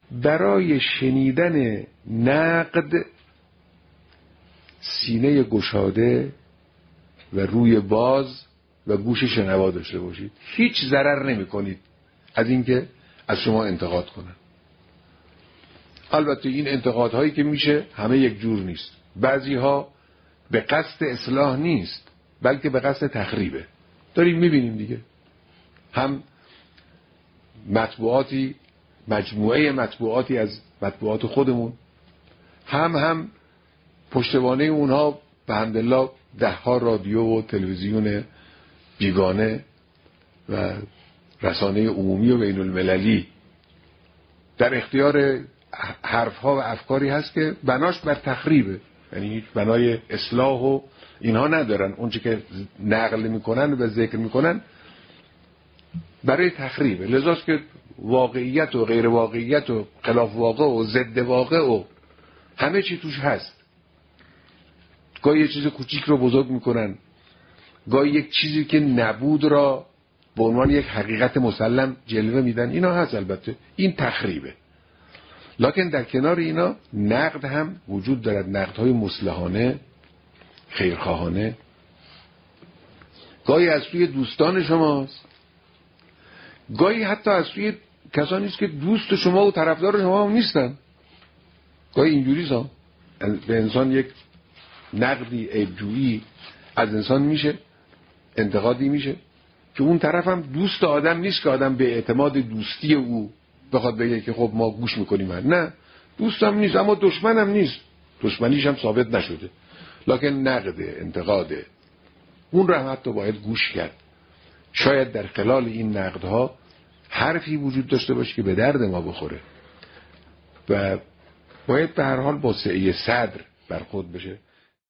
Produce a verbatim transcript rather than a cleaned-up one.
برای شنیدن نقد سینه گشاده و روی باز و گوش شنوا داشته باشید. هیچ ضرر نمی کنید از اینکه از شما انتقاد کنن. البته این انتقادهایی که میشه همه یک جور نیست. بعضی ها به قصد اصلاح نیست بلکه به قصد تخریبه. داریم میبینیم دیگه. هم مطبوعاتی، مجموعه مطبوعاتی از مطبوعات خودمون، هم هم پشتوانه اونها به حمدالله ده ها رادیو و تلویزیون بیگانه و رسانه عمومی و بین المللی در اختیار حرف ها و افکاری هست که بناش بر تخریبه. یعنی هیچ بنای اصلاح و اینها ندارن. اونچه که نقل میکنن و ذکر میکنن برای تخریبه. لذاست که واقعیت و غیر واقعیت و خلاف واقع و ضد واقع و همه چی توش هست. گاهی یه چیز کوچیک رو بزرگ میکنن، گاهی یک چیزی که نبود را به عنوان یک حقیقت مسلم جلوه میدن. اینا هست. البته این تخریبه. لکن در کنار اینا نقد هم وجود دارد. نقدهای مصلحانه، خیرخواهانه. گاهی از سوی دوستان شماست، گاهی حتی از سوی کسانی است که دوست شما و طرفدار شما هم نیستن. گاهی اینجوریست ها. به انسان یک نقدی، عیبجویی از انسان میشه، انتقادی میشه که اون طرف هم دوست آدم نیست که آدم به اعتماد دوستی او بخواد بگه که خب ما گوش میکنیم. نه، دوستم نیست اما دشمنم نیست، دشمنیش هم ثابت نشده. لکن نقد، انتقاد، اون رو هم حتی باید گوش کرد. شاید در خلال این نقدها حرفی وجود داشته باشه که به درد ما بخوره و باید به هر حال با سعی صدر برخورد بشه.